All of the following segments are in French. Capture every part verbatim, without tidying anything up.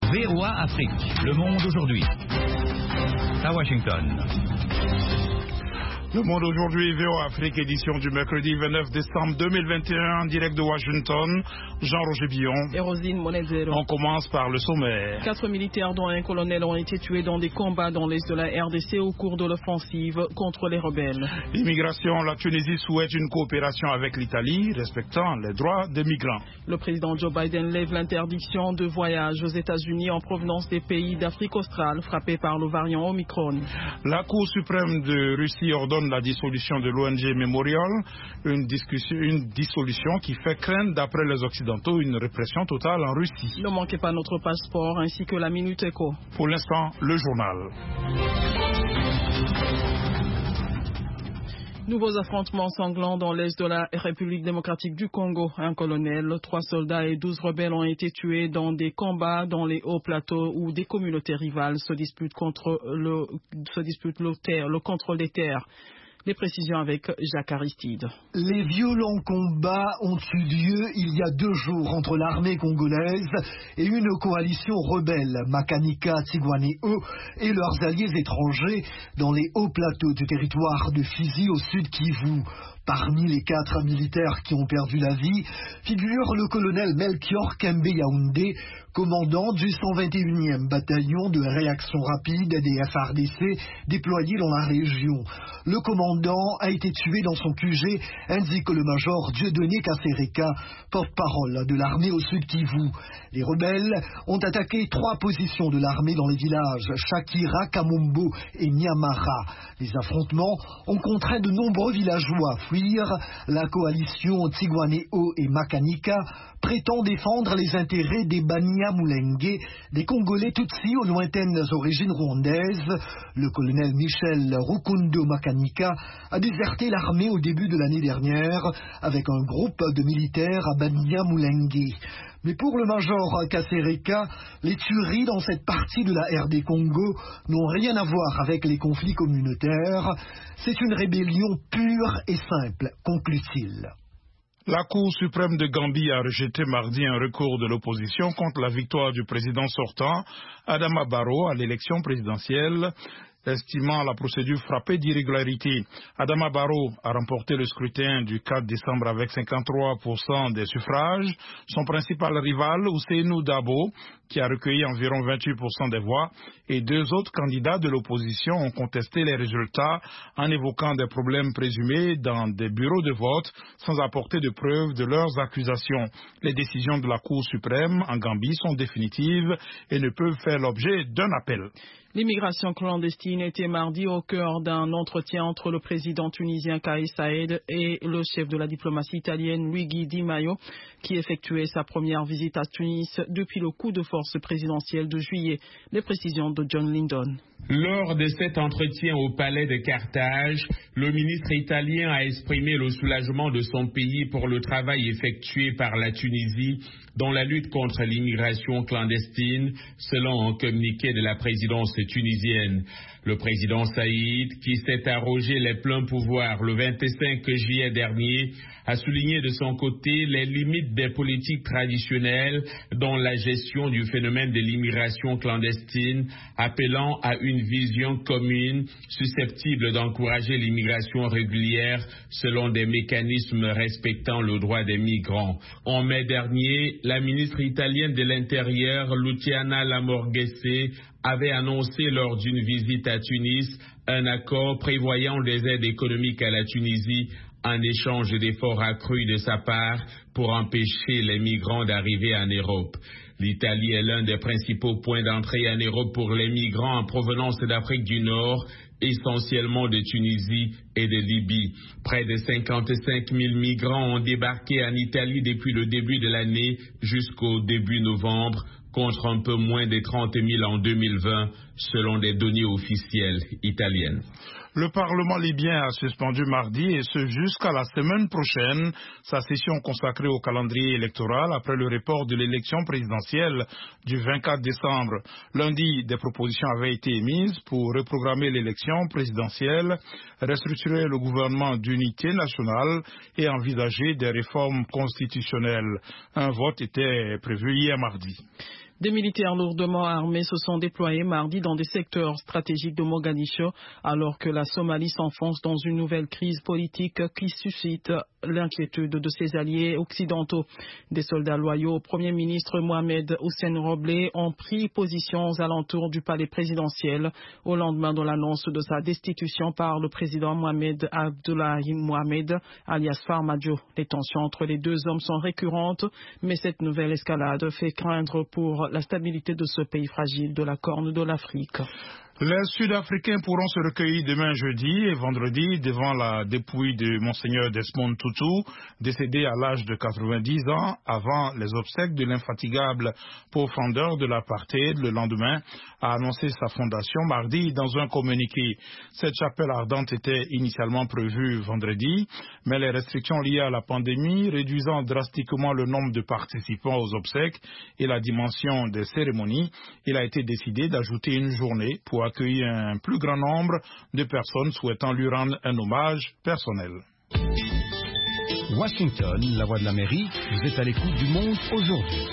V O A Afrique, le monde aujourd'hui. À Washington. Le monde aujourd'hui, V O A Afrique, édition du mercredi vingt-neuf décembre deux mille vingt et un, en direct de Washington. Jean-Roger Billon. Et Rosine Monedero. On commence par le sommaire. Quatre militaires, dont un colonel, ont été tués dans des combats dans l'est de la R D C au cours de l'offensive contre les rebelles. Immigration, la Tunisie souhaite une coopération avec l'Italie, respectant les droits des migrants. Le président Joe Biden lève l'interdiction de voyage aux États-Unis en provenance des pays d'Afrique australe frappés par le variant Omicron. La Cour suprême de Russie ordonne la dissolution de l'O N G Memorial, une, discussion, une dissolution qui fait craindre, d'après les Occidentaux, une répression totale en Russie. Ne manquez pas notre passeport ainsi que la Minute Éco. Pour l'instant, le journal. Nouveaux affrontements sanglants dans l'est de la République démocratique du Congo. Un colonel, trois soldats et douze rebelles ont été tués dans des combats dans les hauts plateaux où des communautés rivales se disputent contre le, se disputent le, terre, le contrôle des terres. Les précisions avec Jacques Aristide. Les violents combats ont eu lieu il y a deux jours entre l'armée congolaise et une coalition rebelle, Makanika, Tigwanéo et leurs alliés étrangers dans les hauts plateaux du territoire de Fizi au sud Kivu. Parmi les quatre militaires qui ont perdu la vie figure le colonel Melchior Kembe Yaoundé, commandant du cent vingt et unième bataillon de réaction rapide des F R D C déployé dans la région. Le commandant a été tué dans son Q G, indique le major Dieudonné Kassereka, porte-parole de l'armée au sud Kivu. Les rebelles ont attaqué trois positions de l'armée dans les villages Shakira, Kamombo et Nyamara. Les affrontements ont contraint de nombreux villageois à fuir. La coalition Tigwanéo et Makanika prétend défendre les intérêts des Banyamulenge, des Congolais Tutsis aux lointaines origines rwandaises. Le colonel Michel Rukundo Makanika a déserté l'armée au début de l'année dernière avec un groupe de militaires à Banyamulenge. Mais pour le major Kassereka, les tueries dans cette partie de la R D Congo n'ont rien à voir avec les conflits communautaires. C'est une rébellion pure et simple, conclut-il. La Cour suprême de Gambie a rejeté mardi un recours de l'opposition contre la victoire du président sortant, Adama Barrow, à l'élection présidentielle, estimant la procédure frappée d'irrégularité. Adama Barrow a remporté le scrutin du quatre décembre avec cinquante-trois pour cent des suffrages. Son principal rival, Ousseynou Dabo, qui a recueilli environ vingt-huit pour cent des voix, et deux autres candidats de l'opposition ont contesté les résultats en évoquant des problèmes présumés dans des bureaux de vote sans apporter de preuves de leurs accusations. Les décisions de la Cour suprême en Gambie sont définitives et ne peuvent faire l'objet d'un appel. L'immigration clandestine était mardi au cœur d'un entretien entre le président tunisien Kais Saied et le chef de la diplomatie italienne Luigi Di Maio, qui effectuait sa première visite à Tunis depuis le coup de force présidentiel de juillet. Les précisions de John Lyndon. Lors de cet entretien au palais de Carthage, le ministre italien a exprimé le soulagement de son pays pour le travail effectué par la Tunisie dans la lutte contre l'immigration clandestine, selon un communiqué de la présidence tunisienne. Le président Saïd, qui s'est arrogé les pleins pouvoirs le vingt-cinq juillet dernier, a souligné de son côté les limites des politiques traditionnelles dans la gestion du phénomène de l'immigration clandestine, appelant à une vision commune susceptible d'encourager l'immigration régulière selon des mécanismes respectant le droit des migrants. En mai dernier, la ministre italienne de l'Intérieur, Luciana Lamorgese, avait annoncé lors d'une visite à Tunis un accord prévoyant des aides économiques à la Tunisie en échange d'efforts accrus de sa part pour empêcher les migrants d'arriver en Europe. L'Italie est l'un des principaux points d'entrée en Europe pour les migrants en provenance d'Afrique du Nord, essentiellement de Tunisie et de Libye. Près de cinquante-cinq mille migrants ont débarqué en Italie depuis le début de l'année jusqu'au début novembre, contre un peu moins de trente mille en deux mille vingt, selon des données officielles italiennes. Le Parlement libyen a suspendu mardi, et ce jusqu'à la semaine prochaine, sa session consacrée au calendrier électoral après le report de l'élection présidentielle du vingt-quatre décembre. Lundi, des propositions avaient été émises pour reprogrammer l'élection présidentielle, restructurer le gouvernement d'unité nationale et envisager des réformes constitutionnelles. Un vote était prévu hier mardi. Des militaires lourdement armés se sont déployés mardi dans des secteurs stratégiques de Mogadiscio, alors que la Somalie s'enfonce dans une nouvelle crise politique qui suscite l'inquiétude de ses alliés occidentaux. Des soldats loyaux au Premier ministre Mohamed Hussein Roble ont pris position aux alentours du palais présidentiel au lendemain de l'annonce de sa destitution par le président Mohamed Abdullahi Mohamed, alias Farmajo. Les tensions entre les deux hommes sont récurrentes, mais cette nouvelle escalade fait craindre pour la stabilité de ce pays fragile de la Corne de l'Afrique. Les Sud-Africains pourront se recueillir demain jeudi et vendredi devant la dépouille de Monseigneur Desmond Tutu, décédé à l'âge de quatre-vingt-dix ans, avant les obsèques de l'infatigable pourfendeur de l'apartheid. Le lendemain, a annoncé sa fondation mardi dans un communiqué. Cette chapelle ardente était initialement prévue vendredi, mais les restrictions liées à la pandémie, réduisant drastiquement le nombre de participants aux obsèques et la dimension des cérémonies, il a été décidé d'ajouter une journée pour accueillir un plus grand nombre de personnes souhaitant lui rendre un hommage personnel. Washington, la voix de l'Amérique, vous êtes à l'écoute du monde aujourd'hui.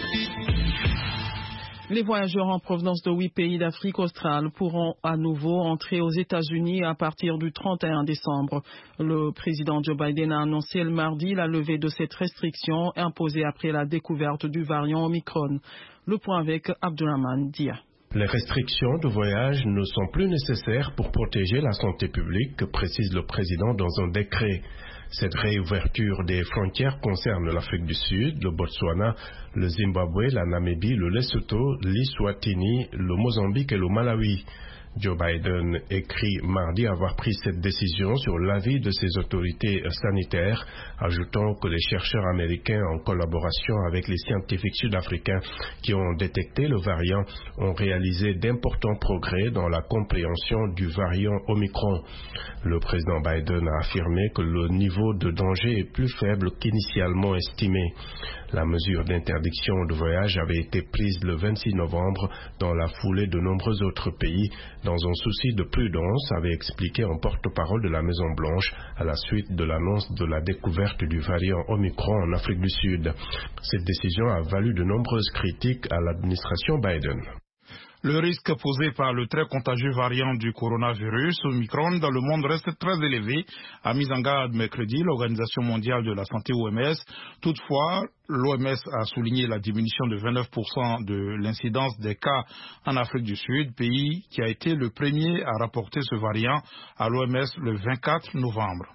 Les voyageurs en provenance de huit pays d'Afrique australe pourront à nouveau entrer aux États-Unis à partir du trente et un décembre. Le président Joe Biden a annoncé le mardi la levée de cette restriction imposée après la découverte du variant Omicron. Le point avec Abdurrahman Dia. Les restrictions de voyage ne sont plus nécessaires pour protéger la santé publique, précise le président dans un décret. Cette réouverture des frontières concerne l'Afrique du Sud, le Botswana, le Zimbabwe, la Namibie, le Lesotho, l'Eswatini, le Mozambique et le Malawi. Joe Biden écrit mardi avoir pris cette décision sur l'avis de ses autorités sanitaires, ajoutant que les chercheurs américains, en collaboration avec les scientifiques sud-africains qui ont détecté le variant, ont réalisé d'importants progrès dans la compréhension du variant Omicron. Le président Biden a affirmé que le niveau de danger est plus faible qu'initialement estimé. La mesure d'interdiction de voyage avait été prise le vingt-six novembre dans la foulée de nombreux autres pays, dans un souci de prudence, avait expliqué un porte-parole de la Maison-Blanche à la suite de l'annonce de la découverte du variant Omicron en Afrique du Sud. Cette décision a valu de nombreuses critiques à l'administration Biden. Le risque posé par le très contagieux variant du coronavirus Omicron dans le monde reste très élevé, a mis en garde mercredi l'Organisation mondiale de la santé O M S. Toutefois, l'O M S a souligné la diminution de vingt-neuf pour cent de l'incidence des cas en Afrique du Sud, pays qui a été le premier à rapporter ce variant à l'O M S le vingt-quatre novembre.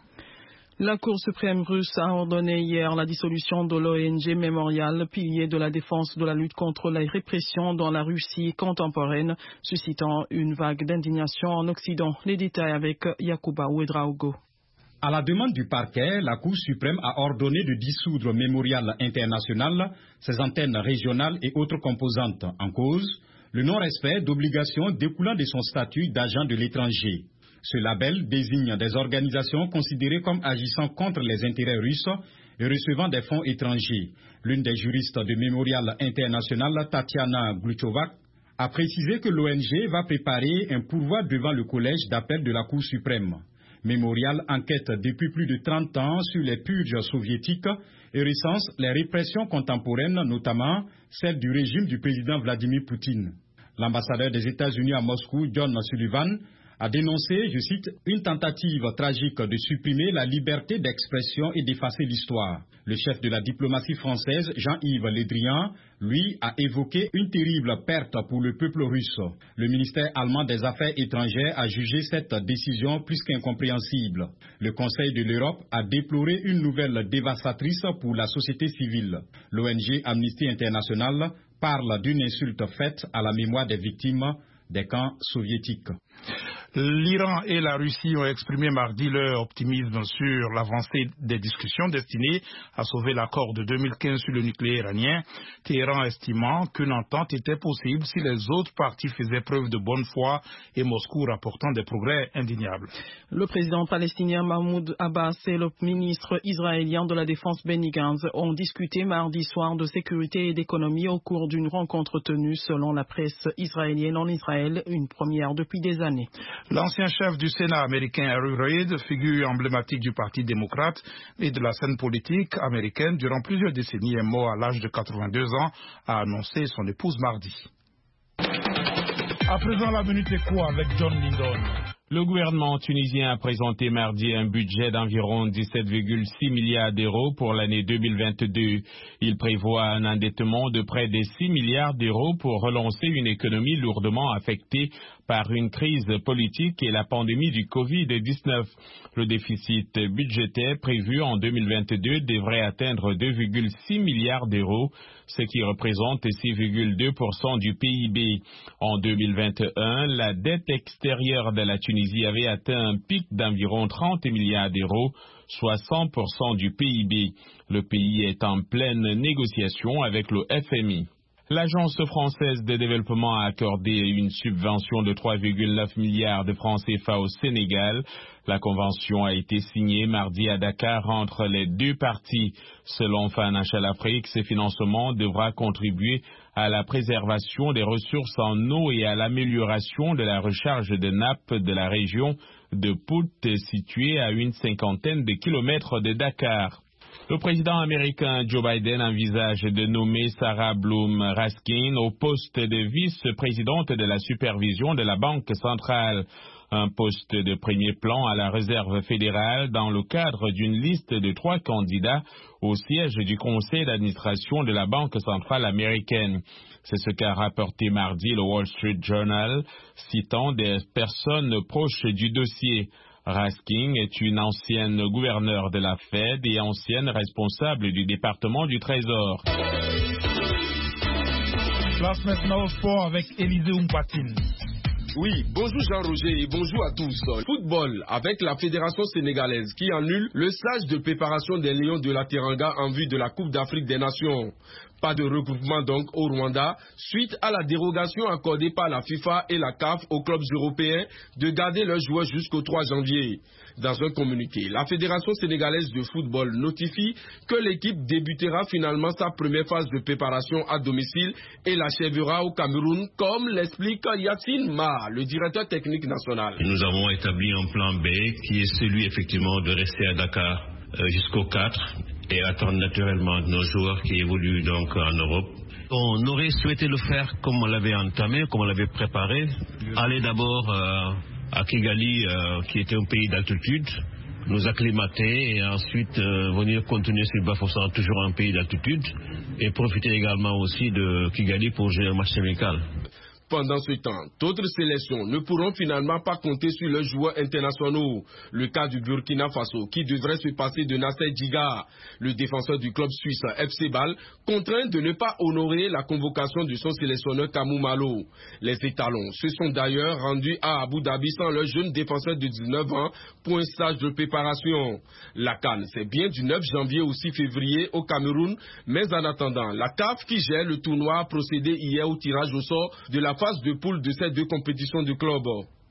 La Cour suprême russe a ordonné hier la dissolution de l'O N G Memorial, pilier de la défense de la lutte contre la répression dans la Russie contemporaine, suscitant une vague d'indignation en Occident. Les détails avec Yacouba Ouedraogo. À la demande du parquet, la Cour suprême a ordonné de dissoudre Memorial International, ses antennes régionales et autres composantes. En cause, le non-respect d'obligations découlant de son statut d'agent de l'étranger. Ce label désigne des organisations considérées comme agissant contre les intérêts russes et recevant des fonds étrangers. L'une des juristes de Memorial International, Tatiana Gluchovac, a précisé que l'O N G va préparer un pourvoi devant le collège d'appel de la Cour suprême. Memorial enquête depuis plus de trente ans sur les purges soviétiques et recense les répressions contemporaines, notamment celle du régime du président Vladimir Poutine. L'ambassadeur des États-Unis à Moscou, John Sullivan, a dénoncé, je cite, une tentative tragique de supprimer la liberté d'expression et d'effacer l'histoire. Le chef de la diplomatie française, Jean-Yves Le Drian, lui, a évoqué une terrible perte pour le peuple russe. Le ministère allemand des Affaires étrangères a jugé cette décision plus qu'incompréhensible. Le Conseil de l'Europe a déploré une nouvelle dévastatrice pour la société civile. L'O N G Amnesty International parle d'une insulte faite à la mémoire des victimes des camps soviétiques. L'Iran et la Russie ont exprimé mardi leur optimisme sur l'avancée des discussions destinées à sauver l'accord de deux mille quinze sur le nucléaire iranien, Téhéran estimant qu'une entente était possible si les autres parties faisaient preuve de bonne foi et Moscou rapportant des progrès indéniables. Le président palestinien Mahmoud Abbas et le ministre israélien de la Défense Benny Gantz ont discuté mardi soir de sécurité et d'économie au cours d'une rencontre tenue selon la presse israélienne en Israël, une première depuis des années. L'ancien chef du Sénat américain Harry Reid, figure emblématique du Parti démocrate et de la scène politique américaine durant plusieurs décennies, est mort à l'âge de quatre-vingt-deux ans, a annoncé son épouse mardi. À présent, la minute écho avec John Lindon. Le gouvernement tunisien a présenté mardi un budget d'environ dix-sept virgule six milliards d'euros pour l'année deux mille vingt-deux. Il prévoit un endettement de près de six milliards d'euros pour relancer une économie lourdement affectée par une crise politique et la pandémie du covid dix-neuf. Le déficit budgétaire prévu en deux mille vingt-deux devrait atteindre deux virgule six milliards d'euros, ce qui représente six virgule deux pour cent du P I B. En deux mille vingt et un, la dette extérieure de la Tunisie avait atteint un pic d'environ trente milliards d'euros, soit cent pour cent du P I B. Le pays est en pleine négociation avec le F M I. L'Agence française de développement a accordé une subvention de trois virgule neuf milliards de francs C F A au Sénégal. La convention a été signée mardi à Dakar entre les deux parties. Selon Financial Afrique, ce financement devra contribuer à la préservation des ressources en eau et à l'amélioration de la recharge de nappes de la région de Pout, située à une cinquantaine de kilomètres de Dakar. Le président américain Joe Biden envisage de nommer Sarah Bloom Raskin au poste de vice-présidente de la supervision de la Banque centrale, un poste de premier plan à la Réserve fédérale dans le cadre d'une liste de trois candidats au siège du conseil d'administration de la Banque centrale américaine. C'est ce qu'a rapporté mardi le Wall Street Journal, citant des personnes proches du dossier. Raskin est une ancienne gouverneure de la Fed et ancienne responsable du département du Trésor. Place maintenant au sport avec Élisée Oumpatine. Oui, bonjour Jean-Roger et bonjour à tous. Football avec la Fédération sénégalaise qui annule le stage de préparation des Lions de la Teranga en vue de la Coupe d'Afrique des Nations. Pas de regroupement donc au Rwanda suite à la dérogation accordée par la FIFA et la C A F aux clubs européens de garder leurs joueurs jusqu'au trois janvier. Dans un communiqué, la Fédération sénégalaise de football notifie que l'équipe débutera finalement sa première phase de préparation à domicile et l'achèvera au Cameroun, comme l'explique Yacine Ma, le directeur technique national. Nous avons établi un plan B qui est celui effectivement de rester à Dakar euh, jusqu'au quatre et attendre naturellement nos joueurs qui évoluent donc en Europe. On aurait souhaité le faire comme on l'avait entamé, comme on l'avait préparé. Aller d'abord euh, à Kigali, euh, qui était un pays d'altitude, nous acclimater et ensuite euh, venir continuer sur Bafoussam, toujours un pays d'altitude, et profiter également aussi de Kigali pour jouer un match amical. Pendant ce temps, d'autres sélections ne pourront finalement pas compter sur leurs joueurs internationaux. Le cas du Burkina Faso, qui devrait se passer de Nasser Djiga, le défenseur du club suisse F C Bâle, contraint de ne pas honorer la convocation de son sélectionneur Kamou Malo. Les étalons se sont d'ailleurs rendus à Abu Dhabi sans leur jeune défenseur de dix-neuf ans pour un stage de préparation. La CAN, c'est bien du neuf janvier au six février au Cameroun, mais en attendant, la C A F qui gère le tournoi a procédé hier au tirage au sort de la phase de poule de ces deux compétitions de club.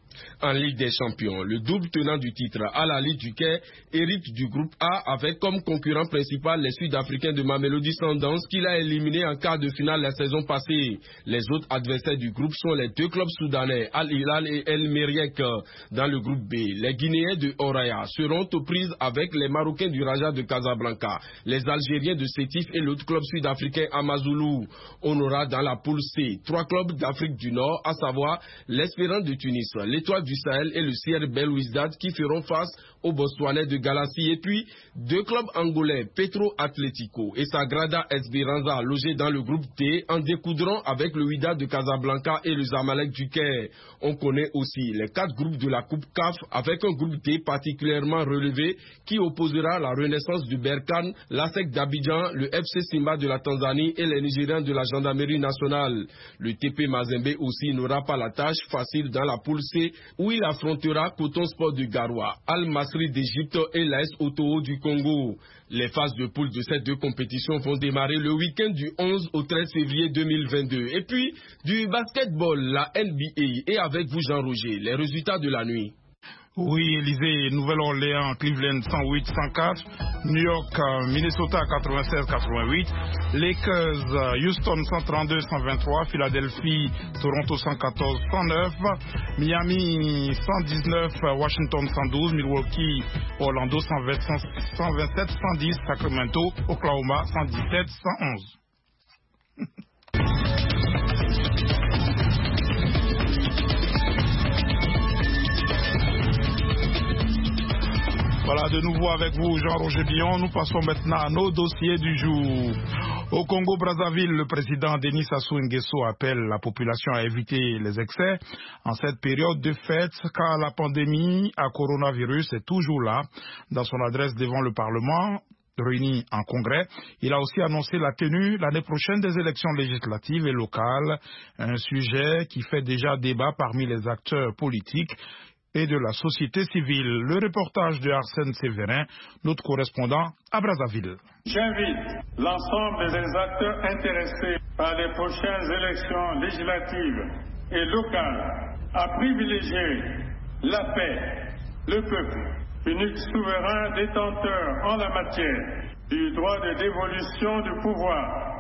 En Ligue des Champions, le double tenant du titre Al Ahly du Caire hérite du groupe A avec comme concurrent principal les Sud-Africains de Mamelodi Sundowns qu'il a éliminé en quart de finale la saison passée. Les autres adversaires du groupe sont les deux clubs soudanais Al Hilal et El Merreikh. Dans le groupe B, les Guinéens de Oraya seront aux prises avec les Marocains du Raja de Casablanca, les Algériens de Sétif et l'autre club sud-africain Amazulu. On aura dans la poule C trois clubs d'Afrique du Nord, à savoir l'Espérance de Tunis, l'Étoile du Sahel et le C R Belouizdad qui feront face aux Botswanais de Galassi, et puis deux clubs angolais, Petro Atlético et Sagrada Esperanza, logés dans le groupe D, en découdront avec le Wydad de Casablanca et le Zamalek du Caire. On connaît aussi les quatre groupes de la Coupe C A F avec un groupe D particulièrement relevé qui opposera la Renaissance du Berkane, l'A S E C d'Abidjan, le F C Simba de la Tanzanie et les Nigériens de la Gendarmerie nationale. Le T P Mazembe aussi n'aura pas la tâche facile dans la poule C où il affrontera Coton Sport de Garoua, Al Masry d'Égypte et l'A S Otoho du Congo. Les phases de poule de ces deux compétitions vont démarrer le week-end du onze au treize février deux mille vingt-deux. Et puis, du basketball, la N B A, et avec vous Jean-Roger, les résultats de la nuit. Oui, Élysée, Nouvelle-Orléans, Cleveland cent huit cent quatre, New York, Minnesota quatre-vingt-seize quatre-vingt-huit, Lakers, Houston cent trente-deux cent vingt-trois, Philadelphie, Toronto cent quatorze cent neuf, Miami cent dix-neuf, Washington cent douze, Milwaukee, Orlando cent vingt, cent vingt-sept cent dix, Sacramento, Oklahoma cent dix-sept cent onze. Voilà, de nouveau avec vous, Jean-Roger Billon. Nous passons maintenant à nos dossiers du jour. Au Congo-Brazzaville, le président Denis Sassou Nguesso appelle la population à éviter les excès en cette période de fête, car la pandémie à coronavirus est toujours là. Dans son adresse devant le Parlement, réuni en congrès, il a aussi annoncé la tenue l'année prochaine des élections législatives et locales, un sujet qui fait déjà débat parmi les acteurs politiques et de la société civile. Le reportage de Arsène Séverin, notre correspondant à Brazzaville. J'invite l'ensemble des acteurs intéressés par les prochaines élections législatives et locales à privilégier la paix, le peuple, unique souverain détenteur en la matière du droit de dévolution du pouvoir,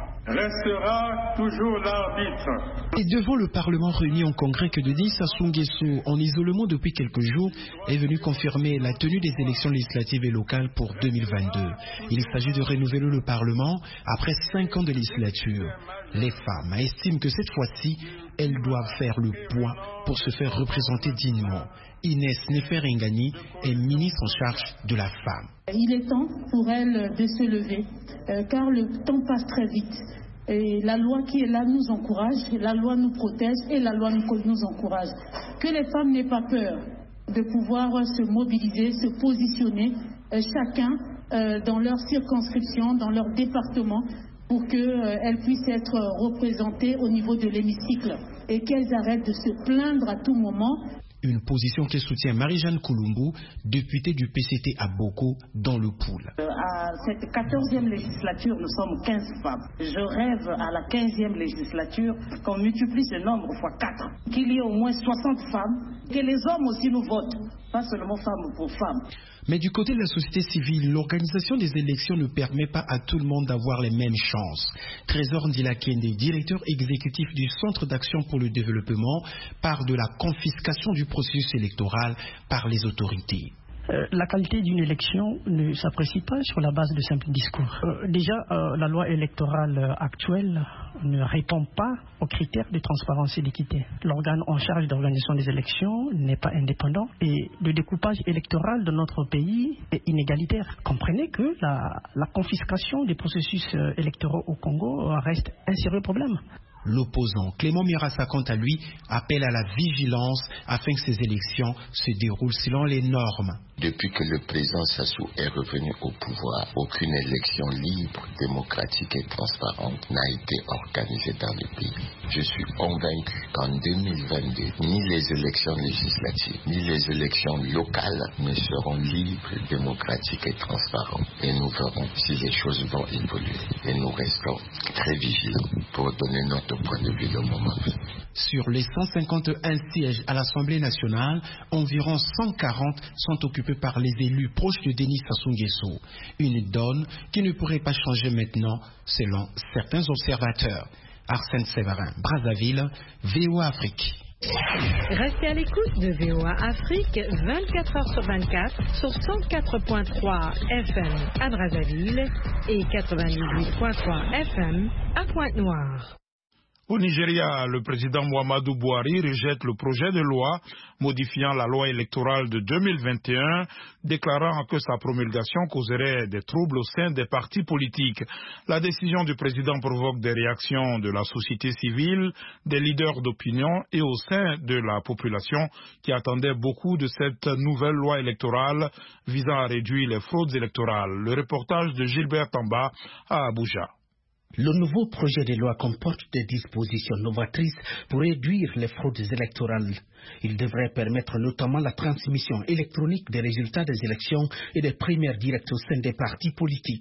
restera toujours l'arbitre. Et devant le Parlement réuni en congrès que Denis Sassou Nguesso, en isolement depuis quelques jours, est venu confirmer la tenue des élections législatives et locales pour deux mille vingt-deux. Il s'agit de renouveler le Parlement après cinq ans de législature. Les femmes estiment que cette fois-ci, elles doivent faire le poids pour se faire représenter dignement. Inès Neferengani est ministre en charge de la femme. Il est temps pour elle de se lever, euh, car le temps passe très vite. Et la loi qui est là nous encourage, la loi nous protège et la loi nous, nous encourage. Que les femmes n'aient pas peur de pouvoir se mobiliser, se positionner, euh, chacun euh, dans leur circonscription, dans leur département, pour qu'elles euh, puissent être représentées au niveau de l'hémicycle et qu'elles arrêtent de se plaindre à tout moment. Une position que soutient Marie-Jeanne Koulumbu, députée du P C T à Boko, dans le Poul. À cette quatorzième législature, nous sommes quinze femmes. Je rêve à la quinzième législature qu'on multiplie ce nombre fois quatre, qu'il y ait au moins soixante femmes, que les hommes aussi nous votent, pas seulement femmes pour femmes. Mais du côté de la société civile, l'organisation des élections ne permet pas à tout le monde d'avoir les mêmes chances. Trésor Ndilakende, directeur exécutif du Centre d'action pour le développement, parle de la confiscation du processus électoral par les autorités. Euh, la qualité d'une élection ne s'apprécie pas sur la base de simples discours. Euh, déjà, euh, la loi électorale actuelle ne répond pas aux critères de transparence et d'équité. L'organe en charge d'organisation des élections n'est pas indépendant et le découpage électoral de notre pays est inégalitaire. Comprenez que la, la confiscation des processus électoraux au Congo reste un sérieux problème. L'opposant Clément Mirassa, quant à lui, appelle à la vigilance afin que ces élections se déroulent selon les normes. Depuis que le président Sassou est revenu au pouvoir, aucune élection libre, démocratique et transparente n'a été organisée dans le pays. Je suis convaincu qu'en deux mille vingt-deux, ni les élections législatives, ni les élections locales ne seront libres, démocratiques et transparentes. Et nous verrons si les choses vont évoluer. Et nous restons très vigilants pour donner notre point de vue le moment venu. Sur les cent cinquante et un sièges à l'Assemblée nationale, environ cent quarante sont occupés par les élus proches de Denis Sassou Nguesso. Une donne qui ne pourrait pas changer maintenant, selon certains observateurs. Arsène Séverin, Brazzaville, V O A Afrique. Restez à l'écoute de V O A Afrique vingt-quatre heures sur vingt-quatre sur cent quatre point trois F M à Brazzaville et quatre-vingt-dix-huit point trois F M à Pointe-Noire. Au Nigeria, le président Muhammadu Buhari rejette le projet de loi modifiant la loi électorale de deux mille vingt et un, déclarant que sa promulgation causerait des troubles au sein des partis politiques. La décision du président provoque des réactions de la société civile, des leaders d'opinion et au sein de la population qui attendait beaucoup de cette nouvelle loi électorale visant à réduire les fraudes électorales. Le reportage de Gilbert Tamba à Abuja. Le nouveau projet de loi comporte des dispositions novatrices pour réduire les fraudes électorales. Il devrait permettre notamment la transmission électronique des résultats des élections et des primaires directes au sein des partis politiques.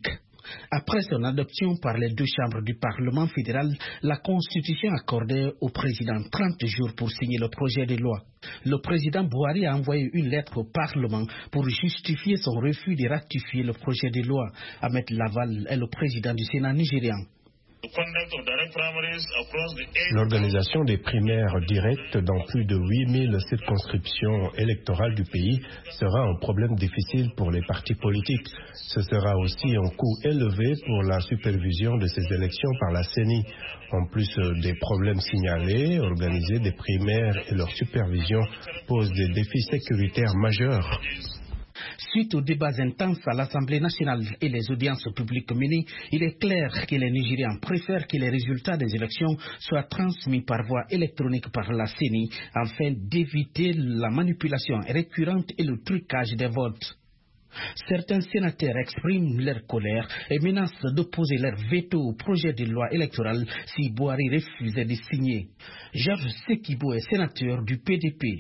Après son adoption par les deux chambres du Parlement fédéral, la Constitution accordait au président trente jours pour signer le projet de loi. Le président Buhari a envoyé une lettre au Parlement pour justifier son refus de ratifier le projet de loi. Ahmed Laval est le président du Sénat nigérian. L'organisation des primaires directes dans plus de huit mille circonscriptions électorales du pays sera un problème difficile pour les partis politiques. Ce sera aussi un coût élevé pour la supervision de ces élections par la C E N I. En plus des problèmes signalés, organiser des primaires et leur supervision pose des défis sécuritaires majeurs. Suite aux débats intenses à l'Assemblée nationale et les audiences publiques menées, il est clair que les Nigérians préfèrent que les résultats des élections soient transmis par voie électronique par la C E N I afin d'éviter la manipulation récurrente et le trucage des votes. Certains sénateurs expriment leur colère et menacent d'opposer leur veto au projet de loi électorale si Buhari refusait de signer. Georges Sekibo est sénateur du P D P.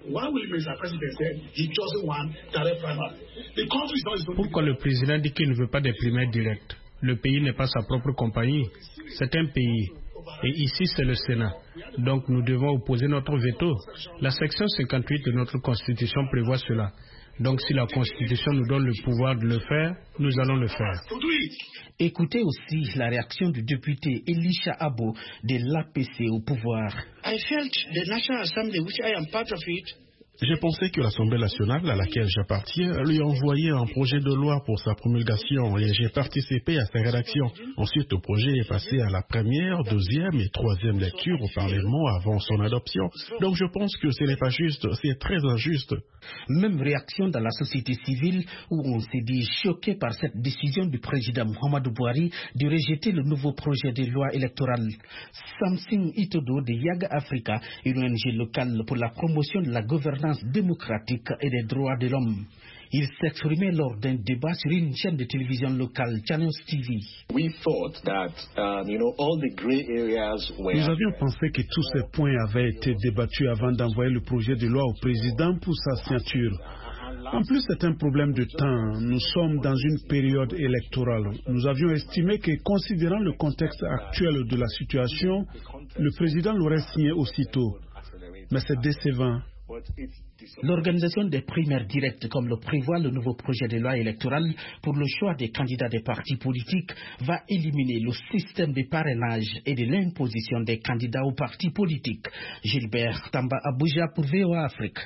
Pourquoi le président dit qu'il ne veut pas des primaires directes? Le pays n'est pas sa propre compagnie, c'est un pays. Et ici, c'est le Sénat. Donc, nous devons opposer notre veto. La section cinquante-huit de notre Constitution prévoit cela. Donc, si la Constitution nous donne le pouvoir de le faire, nous allons le faire. Écoutez aussi la réaction du député Elisha Abo de l'A P C au pouvoir. I felt the National Assembly, which I am part of it, J'ai pensé que l'Assemblée nationale, à laquelle j'appartiens, lui envoyait un projet de loi pour sa promulgation et j'ai participé à sa rédaction. Ensuite, le projet est passé à la première, deuxième et troisième lecture au Parlement avant son adoption. Donc je pense que ce n'est pas juste, c'est très injuste. Même réaction dans la société civile où on s'est dit choqué par cette décision du président Muhammadu Buhari de rejeter le nouveau projet de loi électorale. Samson Itodo de Yaga Africa, une O N G locale pour la promotion de la gouvernance démocratique et des droits de l'homme. Il s'exprimait lors d'un débat sur une chaîne de télévision locale, Channels T V. We thought that, um, you know, all the gray areas were... Nous avions pensé que tous ces points avaient été débattus avant d'envoyer le projet de loi au président pour sa signature. En plus, c'est un problème de temps. Nous sommes dans une période électorale. Nous avions estimé que, considérant le contexte actuel de la situation, le président l'aurait signé aussitôt. Mais c'est décevant. L'organisation des primaires directes, comme le prévoit le nouveau projet de loi électorale pour le choix des candidats des partis politiques, va éliminer le système de parrainage et de l'imposition des candidats aux partis politiques. Gilbert Tamba Abuja pour V O A Afrique.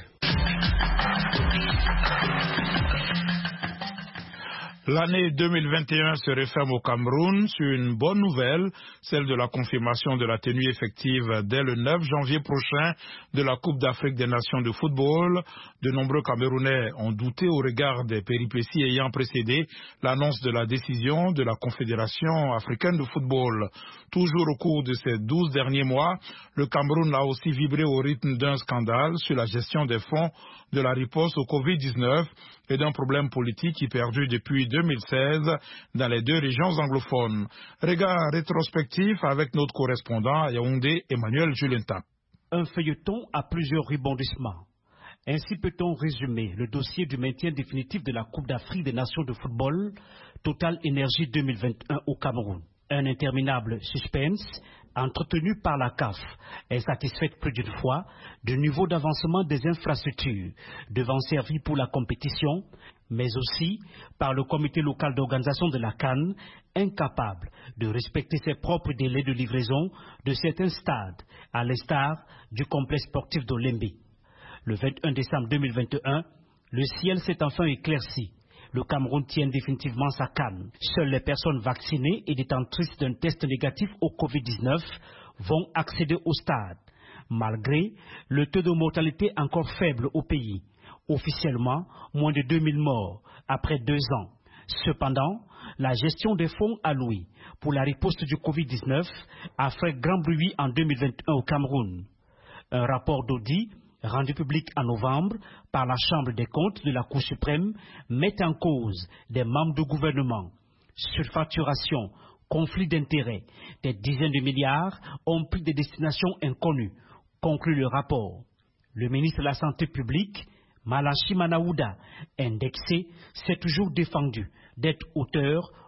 L'année deux mille vingt et un se referme au Cameroun sur une bonne nouvelle, celle de la confirmation de la tenue effective dès le neuf janvier prochain de la Coupe d'Afrique des Nations de football. De nombreux Camerounais ont douté au regard des péripéties ayant précédé l'annonce de la décision de la Confédération africaine de football. Toujours au cours de ces douze derniers mois, le Cameroun a aussi vibré au rythme d'un scandale sur la gestion des fonds de la riposte au covid dix-neuf et d'un problème politique qui perdure depuis deux mille seize dans les deux régions anglophones. Regard rétrospectif avec notre correspondant à Yaoundé, Emmanuel Julenta. Un feuilleton à plusieurs rebondissements. Ainsi peut-on résumer le dossier du maintien définitif de la Coupe d'Afrique des Nations de football Total Énergie deux mille vingt et un au Cameroun. Un interminable suspense entretenu par la C A F est satisfaite plus d'une fois du niveau d'avancement des infrastructures devant servir pour la compétition, mais aussi par le comité local d'organisation de la CAN, incapable de respecter ses propres délais de livraison de certains stades, à l'instar du complexe sportif d'Olembe. Le vingt et un décembre deux mille vingt et un, le ciel s'est enfin éclairci. Le Cameroun tient définitivement sa canne. Seules les personnes vaccinées et détentrices d'un test négatif au covid dix-neuf vont accéder au stade, malgré le taux de mortalité encore faible au pays. Officiellement, moins de deux mille morts après deux ans. Cependant, la gestion des fonds alloués pour la riposte du covid dix-neuf a fait grand bruit en deux mille vingt et un au Cameroun. Un rapport d'audit rendu public en novembre par la Chambre des comptes de la Cour suprême, met en cause des membres du gouvernement. Surfacturation, conflit d'intérêts, des dizaines de milliards ont pris des destinations inconnues, conclut le rapport. Le ministre de la Santé publique, Malachi Manaouda, indexé, s'est toujours défendu d'être auteur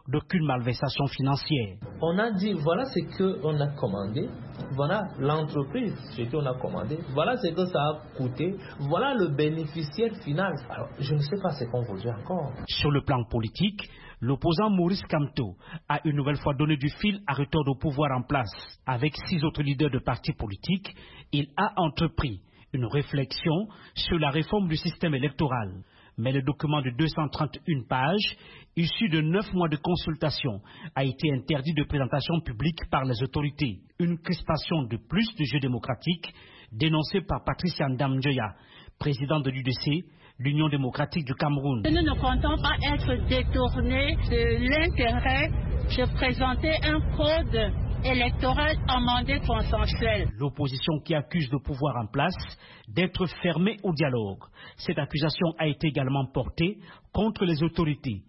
d'aucune malversation financière. On a dit, voilà ce qu'on a commandé, voilà l'entreprise, ce qu'on a commandé, voilà ce que ça a coûté, voilà le bénéficiaire final. Alors, je ne sais pas ce qu'on vous dit encore. Sur le plan politique, l'opposant Maurice Kamto a une nouvelle fois donné du fil à retordre au pouvoir en place. Avec six autres leaders de partis politiques, il a entrepris une réflexion sur la réforme du système électoral. Mais le document de deux cent trente et une pages, issu de neuf mois de consultation, a été interdit de présentation publique par les autorités. Une crispation de plus de jeu démocratique dénoncée par Patricia Ndamjoya, présidente de l'U D C, l'Union démocratique du Cameroun. Nous ne comptons pas être détournés de l'intérêt de présenter un code électoral amendé consensuel. L'opposition qui accuse le pouvoir en place d'être fermée au dialogue. Cette accusation a été également portée contre les autorités.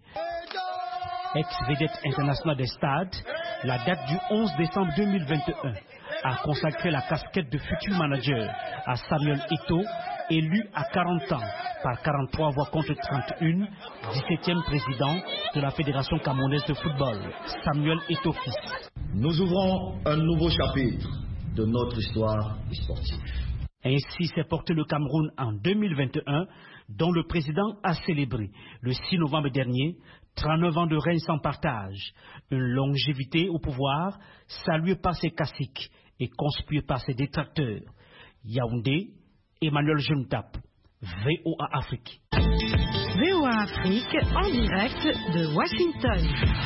Ex-vedette internationale des stades, la date du onze décembre deux mille vingt et un a consacré la casquette de futur manager à Samuel Eto'o, élu à quarante ans par quarante-trois voix contre trente et un, dix-septième président de la Fédération camerounaise de football, Samuel Eto'o fils. Nous ouvrons un nouveau chapitre de notre histoire sportive. Ainsi s'est porté le Cameroun en deux mille vingt et un, dont le président a célébré le six novembre dernier trente-neuf ans de règne sans partage, une longévité au pouvoir saluée par ses caciques et conspuée par ses détracteurs. Yaoundé, Emmanuel Jemtap, V O A Afrique. V O A Afrique en direct de Washington.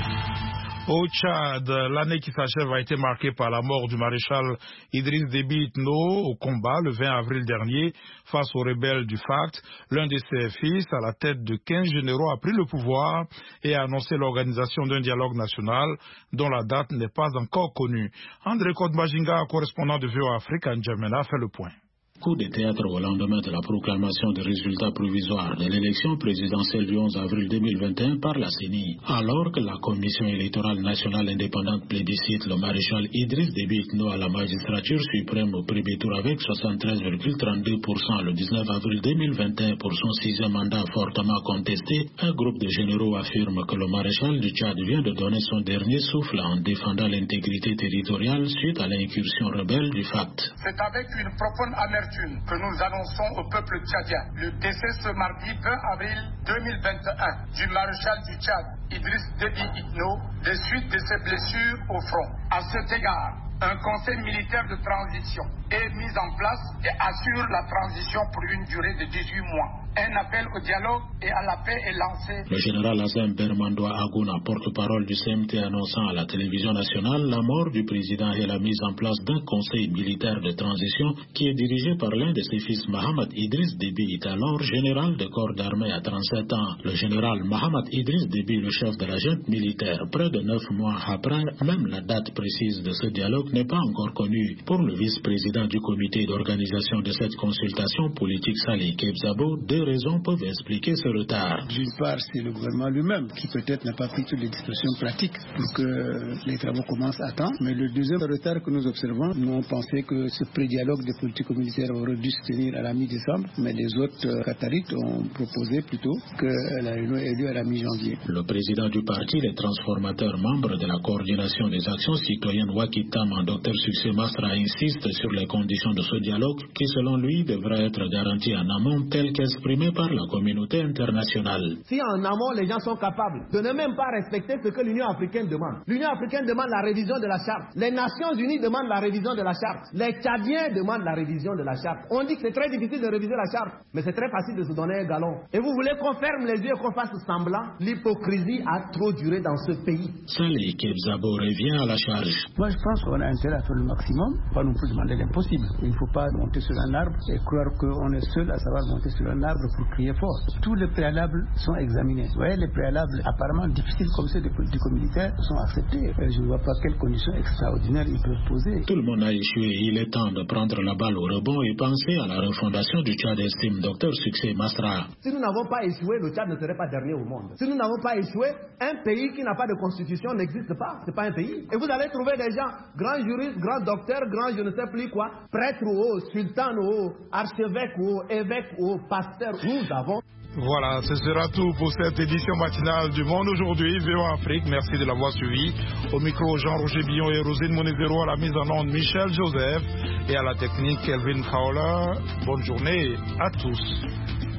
Au Tchad, l'année qui s'achève a été marquée par la mort du maréchal Idriss Déby Itno au combat le vingt avril dernier face aux rebelles du F A C T. L'un de ses fils, à la tête de quinze généraux, a pris le pouvoir et a annoncé l'organisation d'un dialogue national dont la date n'est pas encore connue. André Kodbajinga, correspondant de V O A Afrique à N'Djamena, fait le point. Coup de théâtre au lendemain de la proclamation des résultats provisoires de l'élection présidentielle du onze avril deux mille vingt et un par la C E N I. Alors que la Commission électorale nationale indépendante plébiscite le maréchal Idriss Déby Itno à la magistrature suprême au premier tour avec soixante-treize virgule trente-deux pour cent le dix-neuf avril deux mille vingt et un pour son sixième mandat fortement contesté, un groupe de généraux affirme que le maréchal du Tchad vient de donner son dernier souffle en défendant l'intégrité territoriale suite à l'incursion rebelle du F A C T. C'est avec une profonde amertume que nous annonçons au peuple tchadien le décès ce mardi vingt avril deux mille vingt et un du maréchal du Tchad, Idriss Déby Itno, des suites de ses blessures au front. À cet égard, un conseil militaire de transition est mis en place et assure la transition pour une durée de dix-huit mois. Un appel au dialogue et à la paix est lancé. Le général Azem Bermandoua Agouna, porte-parole du C M T, annonçant à la télévision nationale la mort du président et la mise en place d'un conseil militaire de transition qui est dirigé par l'un de ses fils, Mohamed Idriss Déby, alors général de corps d'armée à trente-sept ans. Le général Mohamed Idriss Déby, le chef de la junte militaire, près de neuf mois après, même la date précise de ce dialogue n'est pas encore connue. Pour le vice-président du comité d'organisation de cette consultation politique, Salih Kebzabo, deux raisons peuvent expliquer ce retard. D'une part, c'est le gouvernement lui-même qui peut-être n'a pas pris toutes les dispositions pratiques pour que les travaux commencent à temps. Mais le deuxième retard que nous observons, nous on pensait que ce pré-dialogue des politico-militaires aurait dû se tenir à la mi-décembre, mais les autres euh, catarites ont proposé plutôt que la réunion ait lieu à la mi-janvier. Le président du parti, les transformateurs, membre de la coordination des actions citoyennes Wakitam, Dr Succès Masra, insiste sur les conditions de ce dialogue qui, selon lui, devrait être garanti en amont tel qu'exprimé par la communauté internationale. Si en amont les gens sont capables de ne même pas respecter ce que l'Union africaine demande, l'Union africaine demande la révision de la charte, les Nations unies demandent la révision de la charte, les Tchadiens demandent la révision de la charte. On dit que c'est très difficile de réviser la charte, mais c'est très facile de se donner un galon. Et vous voulez qu'on ferme les yeux et qu'on fasse semblant? L'hypocrisie a trop duré dans ce pays. Salih Kebzabo revient à la charge. Moi je pense qu'on a intérêt à faire le maximum, pas non plus demander l'impossible. Il ne faut pas monter sur un arbre et croire qu'on est seul à savoir monter sur un arbre pour crier fort. Tous les préalables sont examinés. Vous voyez, les préalables apparemment difficiles comme ceux des politico-militaires sont acceptés. Et je ne vois pas quelles conditions extraordinaires ils peuvent poser. Tout le monde a échoué. Il est temps de prendre la balle au rebond et penser à la refondation du Tchad, estime Docteur Succès Masra. Si nous n'avons pas échoué, le Tchad ne serait pas dernier au monde. Si nous n'avons pas échoué, un pays qui n'a pas de constitution n'existe pas. C'est pas un pays. Et vous allez trouver des gens, grands juristes, grands docteurs, grands je ne sais plus quoi, prêtres ou sultans ou archevêques ou évêques ou pasteurs humanitaire. Nous avons... Voilà, ce sera tout pour cette édition matinale du Monde aujourd'hui, V O A Afrique. Merci de l'avoir suivi. Au micro, Jean-Roger Billon et Rosine Monezero, à la mise en onde, Michel Joseph et à la technique, Kelvin Fowler. Bonne journée à tous.